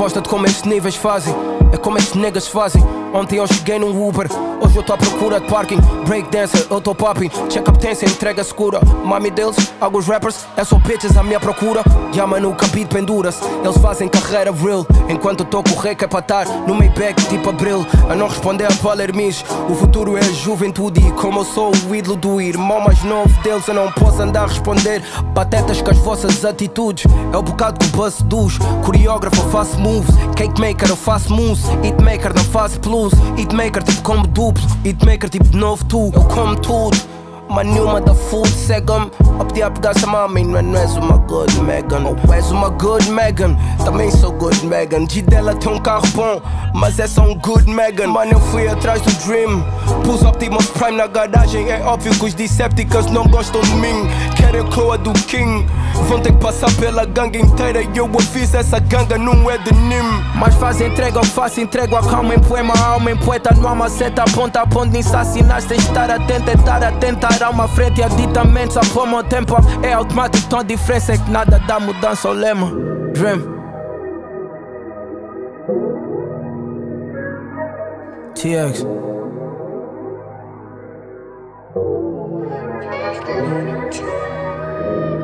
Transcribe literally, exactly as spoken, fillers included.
gosta de como estes níveis fazem, é como estes niggas fazem. Ontem eu cheguei num Uber, hoje eu tô à procura de parking. Breakdancer, eu tô popping, check up tensa, entrega segura. Mami deles, alguns rappers, é só bitches à minha procura. Llama no cabide pendura-se, eles fazem carreira real, enquanto eu tô com o rei que é pra estar no Maybach tipo Abril. A não responder a palermis, o futuro é a juventude. E como eu sou o ídolo do irmão mais novo deles, eu não posso andar a responder patetas com as vossas atitudes. É o bocado que o buzz seduz, coreógrafo eu faço moves, cake maker eu faço mousse, hitmaker não faço plus, hitmaker tipo como duplo, hitmaker tipo de novo tu, eu como tudo. Mas nenhuma da food cega-me a pedir a pegar essa mami. Não, não és uma good Megan, ou és uma good Megan. Também sou good Megan. G dela tem um carro bom, mas é só um good Megan. Mano, eu fui atrás do dream, pus Optimus Prime na garagem. É óbvio que os Decepticons não gostam de mim, querem a coroa do King. Vão ter que passar pela gangue inteira e eu aviso, essa ganga não é de Nim. Mas faz entrega, eu faço entrego a calma em poema, a alma em poeta. Não há uma seta, ponta a ponta, nem assassinas. Tens de estar atento, é estar atento. Há uma frente e aditamento, só por meu tempo é automático, então a diferença é que nada dá mudança ao lema. Dream T X After